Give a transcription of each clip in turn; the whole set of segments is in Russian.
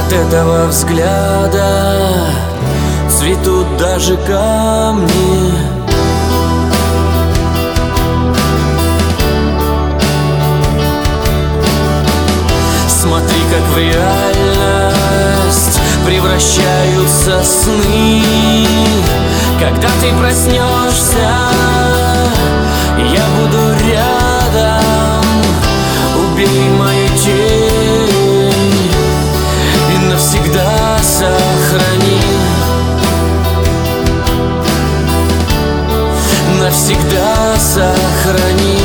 От этого взгляда цветут даже камни. Смотри, как в реальность превращаются сны. Когда ты проснешься, я буду рядом. Убей мою тень и навсегда сохрани. Навсегда сохрани.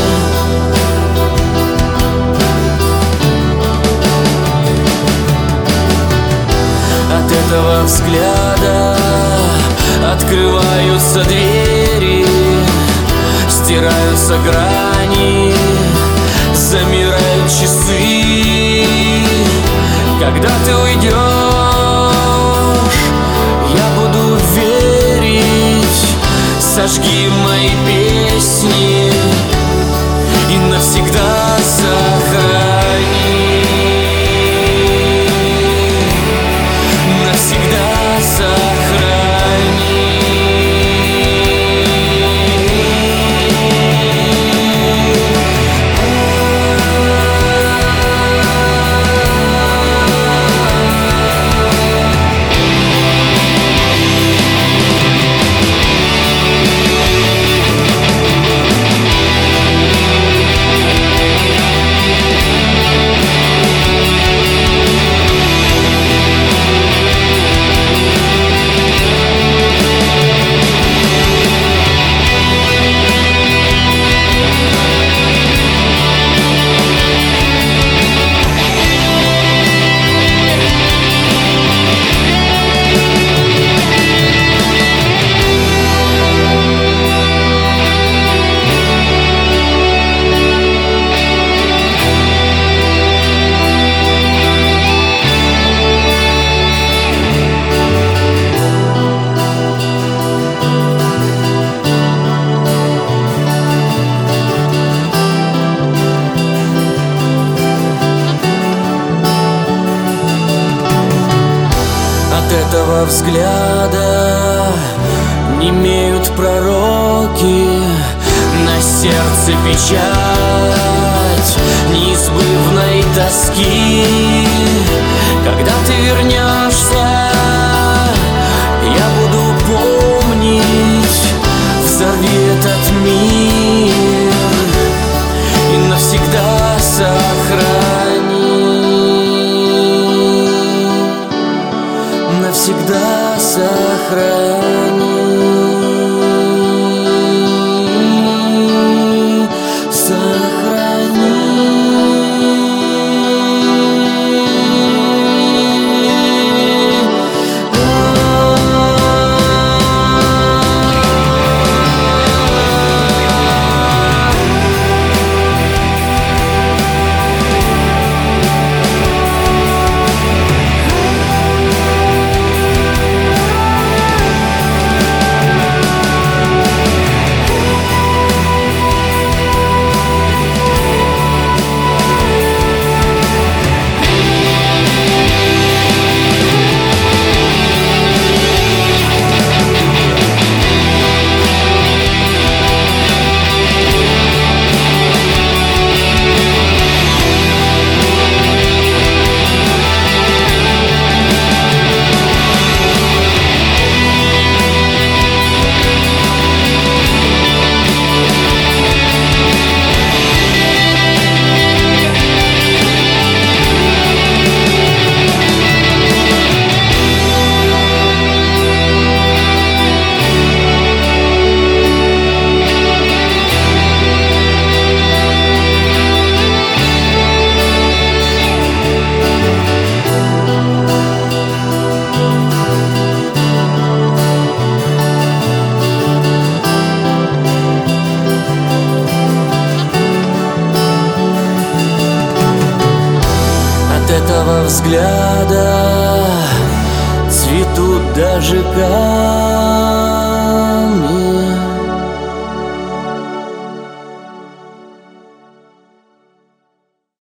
От этого взгляда открываются двери, стираются грани, замирают часы. Когда ты уйдешь, я буду верить. Сожги мои песни и навсегда сохрани. Навсегда сохрани. От этого взгляда немеют пророки, на сердце печать неизбывной тоски. Когда ты вернешься, я буду помнить. Взорви этот мир и навсегда сохрани. Навсегда сохрани. Сохрани. этого взгляда цветут даже камни.